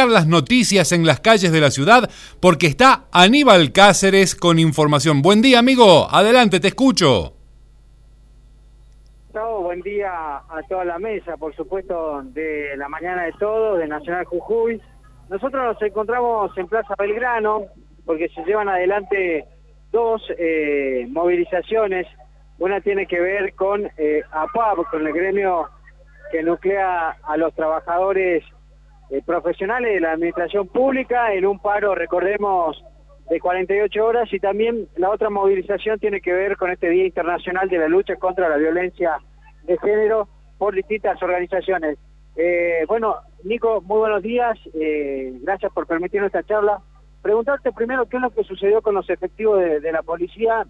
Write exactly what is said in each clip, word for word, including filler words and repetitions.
refrescar las noticias en las calles de la ciudad, porque está Aníbal Cáceres con información. Buen día, amigo. Adelante, te escucho. No, buen día a toda la mesa, por supuesto, de la mañana de todos, de Nacional Jujuy. Nosotros nos encontramos en Plaza Belgrano, porque se llevan adelante dos eh, movilizaciones. Una tiene que ver con eh, A P A P, con el gremio que nuclea a los trabajadores eh, profesionales de la administración pública, en un paro, recordemos, de cuarenta y ocho horas, y también la otra movilización tiene que ver con este Día Internacional de la Lucha contra la Violencia de Género por distintas organizaciones. Eh, bueno, Nico, muy buenos días, eh, gracias por permitirnos esta charla. Preguntarte primero qué es lo que sucedió con los efectivos de, de la policía,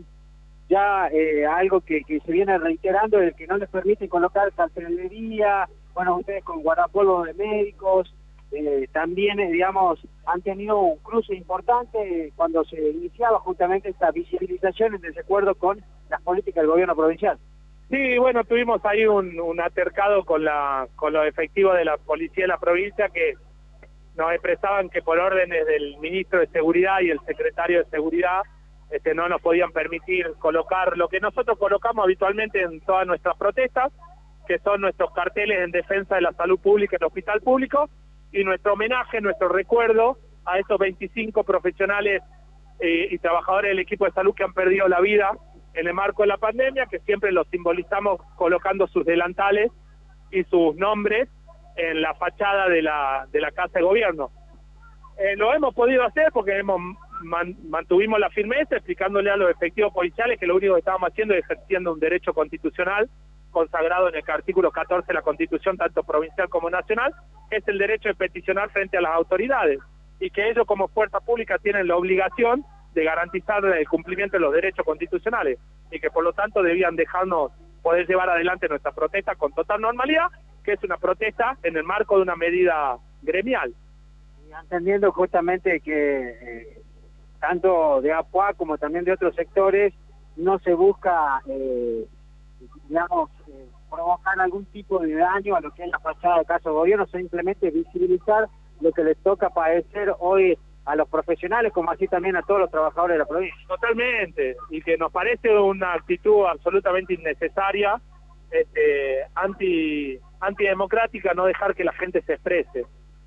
ya eh, algo que, que se viene reiterando, el que no les permiten colocar cartelería, bueno, ustedes con guardapolvo de médicos, eh, también, eh, digamos, han tenido un cruce importante cuando se iniciaba justamente esta visibilización en desacuerdo con las políticas del gobierno provincial. Sí, bueno, tuvimos ahí un, un altercado con la con los efectivos de la policía de la provincia que nos expresaban que por órdenes del ministro de Seguridad y el secretario de Seguridad este, no nos podían permitir colocar lo que nosotros colocamos habitualmente en todas nuestras protestas, que son nuestros carteles en defensa de la salud pública en el hospital público, y nuestro homenaje, nuestro recuerdo a estos veinticinco profesionales eh, y trabajadores del equipo de salud que han perdido la vida en el marco de la pandemia, que siempre los simbolizamos colocando sus delantales y sus nombres en la fachada de la, de la Casa de Gobierno. Eh, lo hemos podido hacer porque hemos man, mantuvimos la firmeza, explicándole a los efectivos policiales que lo único que estábamos haciendo es ejerciendo un derecho constitucional consagrado en el artículo catorce de la Constitución, tanto provincial como nacional, que es el derecho de peticionar frente a las autoridades, y que ellos como fuerza pública tienen la obligación de garantizar el cumplimiento de los derechos constitucionales, y que por lo tanto debían dejarnos poder llevar adelante nuestra protesta con total normalidad, que es una protesta en el marco de una medida gremial. Y entendiendo justamente que eh, tanto de A P A como también de otros sectores no se busca, eh, digamos, eh, provocar algún tipo de daño a lo que es la fachada de Casa de Gobierno, simplemente visibilizar lo que les toca padecer hoy a los profesionales, como así también a todos los trabajadores de la provincia. Totalmente, y que nos parece una actitud absolutamente innecesaria, este, anti antidemocrática, no dejar que la gente se exprese.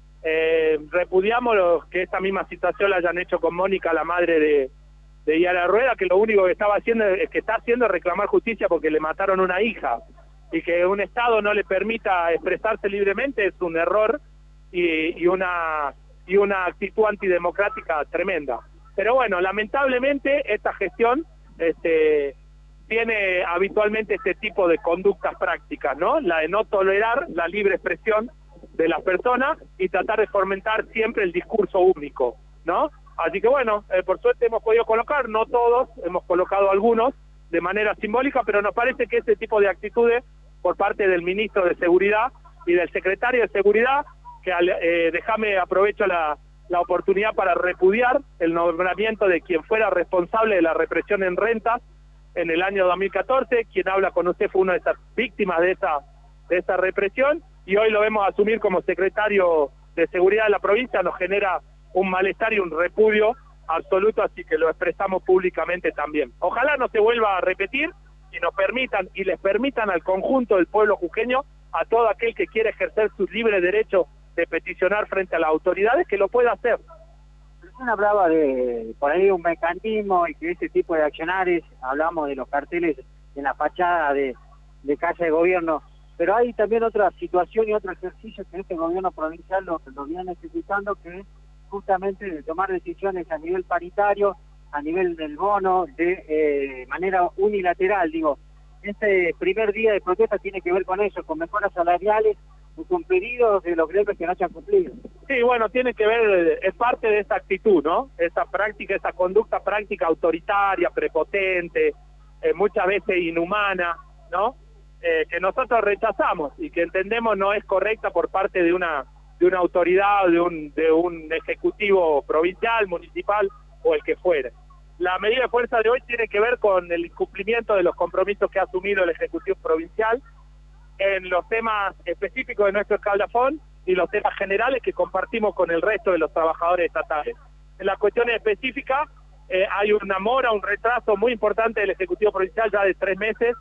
Eh, repudiamos los, que esta misma situación la hayan hecho con Mónica, la madre de, de Yara Rueda, que lo único que estaba haciendo es que está haciendo es reclamar justicia porque le mataron una hija, y que un Estado no le permita expresarse libremente es un error y, y una y una actitud antidemocrática tremenda. Pero bueno, lamentablemente esta gestión este, tiene habitualmente este tipo de conductas prácticas, ¿no? La de no tolerar la libre expresión de las personas y tratar de fomentar siempre el discurso único, ¿no? Así que bueno, eh, por suerte hemos podido colocar, no todos, hemos colocado algunos de manera simbólica, pero nos parece que ese tipo de actitudes por parte del ministro de Seguridad y del secretario de Seguridad, que eh, déjame aprovecho la, la oportunidad para repudiar el nombramiento de quien fuera responsable de la represión en rentas en el año dos mil catorce, quien habla con usted fue una de esas víctimas de esa, de esa represión, y hoy lo vemos asumir como secretario de Seguridad de la provincia. Nos genera un malestar y un repudio absoluto, así que lo expresamos públicamente también. Ojalá no se vuelva a repetir y nos permitan y les permitan al conjunto del pueblo jujeño, a todo aquel que quiera ejercer su libre derecho de peticionar frente a las autoridades, que lo pueda hacer. Recién hablaba de por ahí un mecanismo y que este tipo de accionarios, hablamos de los carteles en la fachada de, de Casa de Gobierno, pero hay también otra situación y otro ejercicio que este gobierno provincial lo, lo viene necesitando, que es justamente de tomar decisiones a nivel paritario, a nivel del bono, de eh, manera unilateral. Digo, este primer día de protesta tiene que ver con eso, con mejoras salariales, con pedidos de los gremios que no se han cumplido. Sí, bueno, tiene que ver, es parte de esa actitud, ¿no? Esa práctica, esa conducta práctica autoritaria, prepotente, eh, muchas veces inhumana, ¿no? Eh, que nosotros rechazamos y que entendemos no es correcta por parte de una de una autoridad, de un de un ejecutivo provincial, municipal o el que fuere. La medida de fuerza de hoy tiene que ver con el incumplimiento de los compromisos que ha asumido el Ejecutivo Provincial en los temas específicos de nuestro escalafón, y los temas generales que compartimos con el resto de los trabajadores estatales. En las cuestiones específicas eh, hay una mora, un retraso muy importante del Ejecutivo Provincial ya de tres meses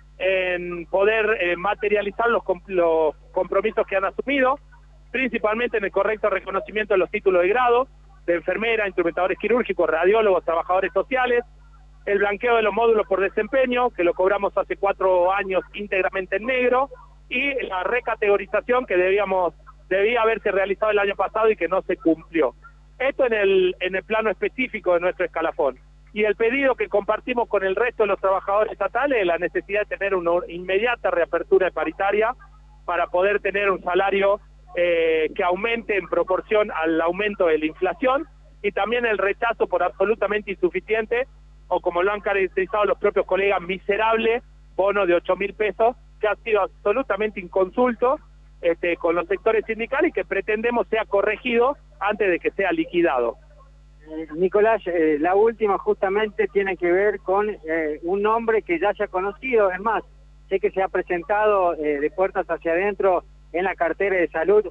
en poder eh, materializar los, comp los compromisos que han asumido, principalmente en el correcto reconocimiento de los títulos de grado, de enfermera, instrumentadores quirúrgicos, radiólogos, trabajadores sociales, el blanqueo de los módulos por desempeño, que lo cobramos hace cuatro años íntegramente en negro, y la recategorización que debíamos debía haberse realizado el año pasado y que no se cumplió. Esto en el, en el plano específico de nuestro escalafón. Y el pedido que compartimos con el resto de los trabajadores estatales es la necesidad de tener una inmediata reapertura de paritaria para poder tener un salario eh, que aumente en proporción al aumento de la inflación, y también el rechazo por absolutamente insuficiente, o como lo han caracterizado los propios colegas, miserable bono de ocho mil pesos, que ha sido absolutamente inconsulto este, con los sectores sindicales y que pretendemos sea corregido antes de que sea liquidado. Eh, Nicolás, eh, la última justamente tiene que ver con eh, un nombre que ya se ha conocido, es más, sé que se ha presentado eh, de puertas hacia adentro en la cartera de salud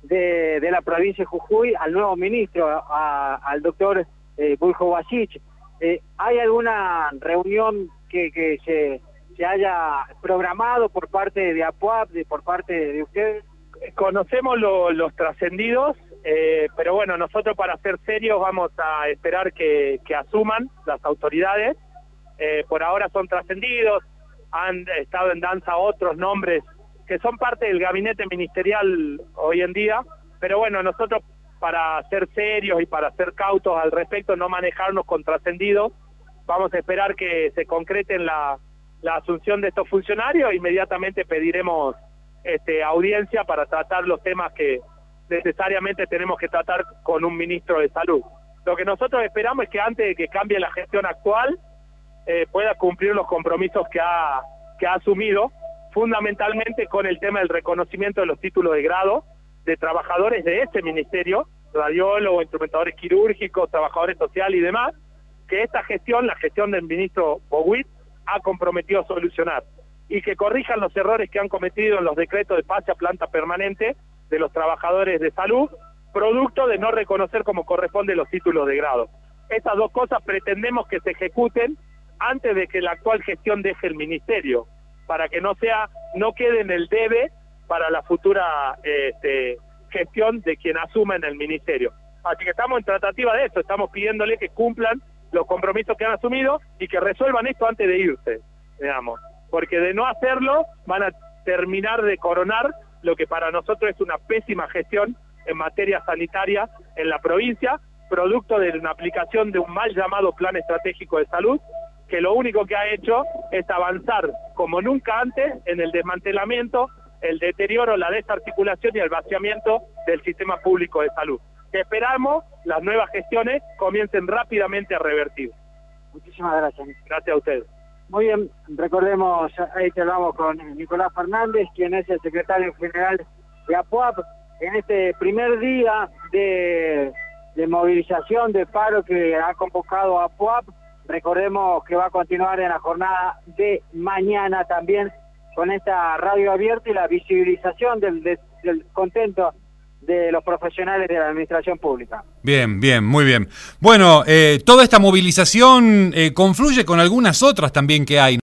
de, de la provincia de Jujuy al nuevo ministro, a, al doctor eh, Buljovasic. Eh, ¿Hay alguna reunión que, que se, se haya programado por parte de APUAP, de, por parte de ustedes? Conocemos lo, los trascendidos, eh, pero bueno, nosotros para ser serios vamos a esperar que, que asuman las autoridades. Eh, por ahora son trascendidos, han estado en danza otros nombres que son parte del gabinete ministerial hoy en día, pero bueno, nosotros para ser serios y para ser cautos al respecto, no manejarnos con trascendidos, vamos a esperar que se concreten la, la asunción de estos funcionarios, inmediatamente pediremos este, audiencia para tratar los temas que necesariamente tenemos que tratar con un ministro de salud. Lo que nosotros esperamos es que antes de que cambie la gestión actual, eh, pueda cumplir los compromisos que ha, que ha asumido, fundamentalmente con el tema del reconocimiento de los títulos de grado de trabajadores de ese ministerio, radiólogos, instrumentadores quirúrgicos, trabajadores sociales y demás, que esta gestión, la gestión del ministro Boguit, ha comprometido a solucionar, y que corrijan los errores que han cometido en los decretos de pase a planta permanente de los trabajadores de salud, producto de no reconocer como corresponde los títulos de grado. Estas dos cosas pretendemos que se ejecuten antes de que la actual gestión deje el ministerio, para que no sea, no quede en el debe para la futura este, gestión de quien asuma en el ministerio. Así que estamos en tratativa de eso, estamos pidiéndole que cumplan los compromisos que han asumido y que resuelvan esto antes de irse, digamos, porque de no hacerlo van a terminar de coronar lo que para nosotros es una pésima gestión en materia sanitaria en la provincia, producto de una aplicación de un mal llamado Plan Estratégico de Salud, que lo único que ha hecho es avanzar como nunca antes en el desmantelamiento, el deterioro, la desarticulación y el vaciamiento del sistema público de salud. Esperamos las nuevas gestiones comiencen rápidamente a revertir. Muchísimas gracias. Gracias a ustedes. Muy bien, recordemos, ahí te hablamos con Nicolás Fernández, quien es el secretario general de APUAP, en este primer día de, de movilización, de paro que ha convocado APUAP. Recordemos que va a continuar en la jornada de mañana también con esta radio abierta y la visibilización del, del, del contento de los profesionales de la administración pública. Bien, bien, muy bien. Bueno, eh, toda esta movilización eh, confluye con algunas otras también que hay.